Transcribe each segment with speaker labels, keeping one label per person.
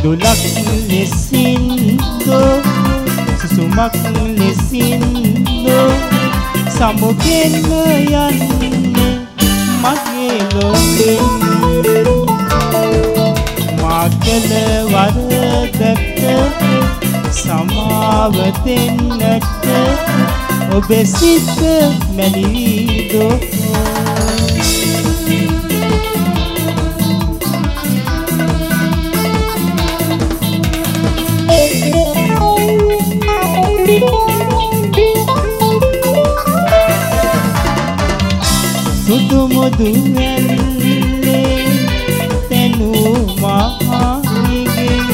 Speaker 1: කඳුලක් ලෙසින් දෝ සුසුමක් ලෙසින් දෝ සමුගෙන යන්නේ මගේ ලෝකේ මාකල වරදට සමාව දෙන්නට ඔබේ සිත මැලිවිදෝ සුදු මුදු වැල්ලේ තෙනු මහානිගේ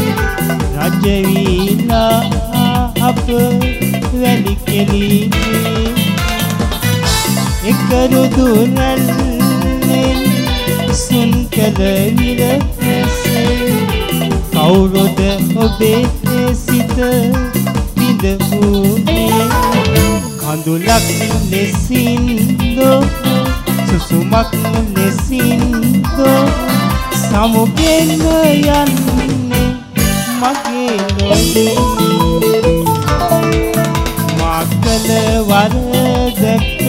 Speaker 1: රජවීලා අප වැලි කෙලිගේ එකරුදු රැල්ලෙන් සුන් කළ විරසේ කවුරුද ඔබේ සිත විඳ වූනේ කඳුලක් ලෙසින් දෝ සුසුමක් ලෙසින් දෝ සමුගෙන යන්නේ මගේ ලෝකේ මාකල වරදට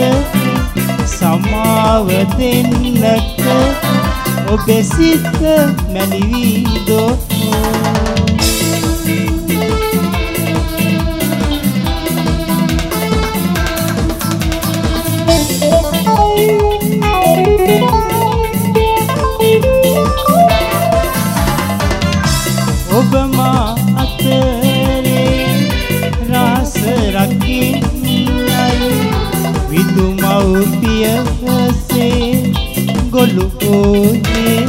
Speaker 1: සමාව දෙන්නට ඔබේ සිත මැලිවිදෝ ඔබ මා අතරේ රාස රකින්නයි විදුමව්පියසේ ගොළු ඕනේ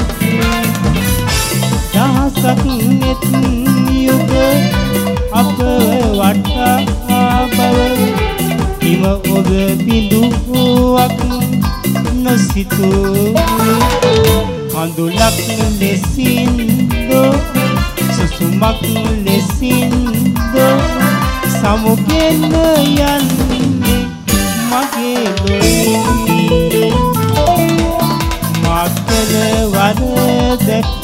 Speaker 1: දහසක් නෙත් යුග අප වටා බව ඉම ඔබ බිඳුවක් නොසිතූ කඳුලක් ලෙසින් දෝ සුසුමක් ලෙසින් දෝ සමුගෙන යන්නේ මගේ ලෝකේ මාකල වරදට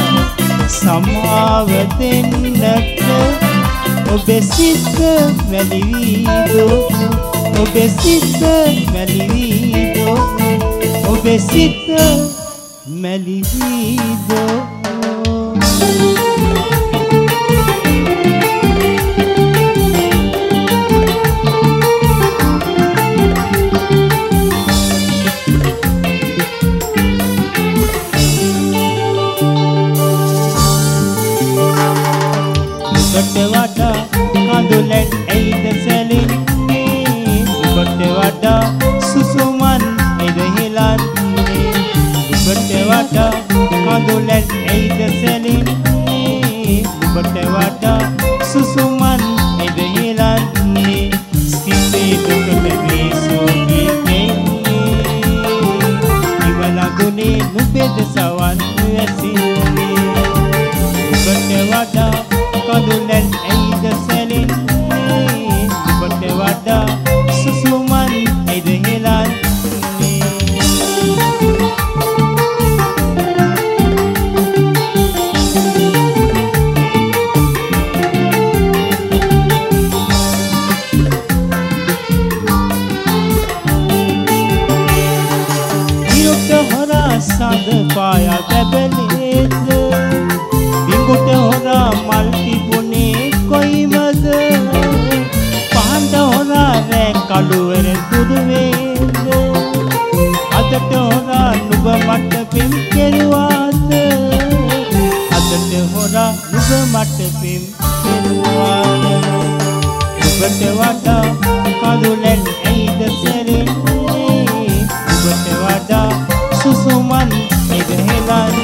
Speaker 1: සමාව දෙන්නට ඔබේ සිත මැලිවිදෝ ඔබේ සිත මැලිවිදෝ ඔබේ සිත මැලිවිදෝ කොට වඩා කඳුලෙන් ඇයිද සැලෙන්නේ කොට වඩා සුසුමන් ඇයිද හෙලන්නේ කොට වඩා කඳුලෙන් ඇයිද සැලෙන්නේ කොට වඩා සුසුමන් ඇයිද හෙලන්නේ සිතේ දුකට වේසෝගේ ඉවලගුනේ නුබෙද සවන් ඇසින්නේ කොට වඩා කඳුලෙන් ඇයිද සැලෙන්නේ කොට වඩා සුසුමන් ඇයිද හෙලන්නේ ඉරුට හොරා සඳ පායා බැබලේද බිඟුට හොරා මල් තිබුණේ කොයිමද පහන්ද හොරා රෑ කළුවර දුරු වේද අදට හොරා නුඹ මට පෙම් කෙරුවාද අදට හොරා නුඹ මට පෙම් කෙරුවාද නුඹට වඩා කඳුලෙන් ඇයිද සැලෙන්නේ නුඹට වඩා සුසුමන් ඇයිද හෙලන්නේ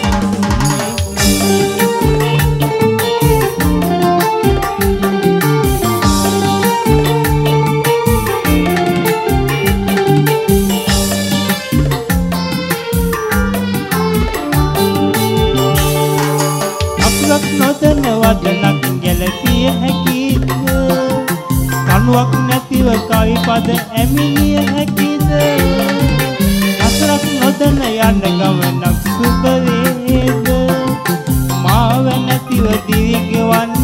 Speaker 1: නොදන්න වදනක් ගැලපිය හැකිද කනුවක් නැතිව කවි පද ඇමිනිය හැකිද අසරක් නොදන්න යන්න ගමනක් සුබ වේද මාව නැතිව දිවි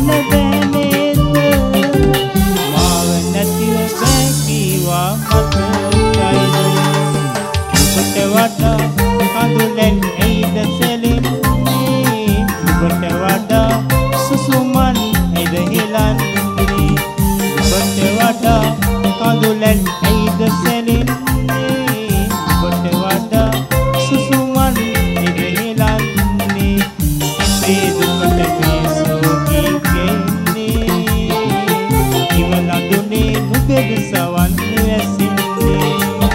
Speaker 1: යන්න බෑ නේද මාව නැතිව බෑ කීවා මතකයිද ඔබට වඩා කඳුලෙන් ඇයිද සැලෙන්නේ ඔබට වඩා සුසුමන් ඇයිද හෙලන්නේ ඔබට වඩා කඳුලෙන් ඇයිද සැලෙන්නේ ඔබට වඩා සුසුමන් ඇයිද හෙලන්නේ ඒ දුකට මේසෝකී කියන්නේ ඉවලඳුනේ නුබෙද සවන් වැසින්නේ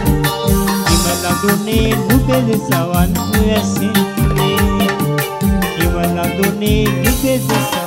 Speaker 1: ඉවලඳුනේ නුබෙද සවන් වැසින්නේ ඉවලඳුනේ නුබෙද සවන්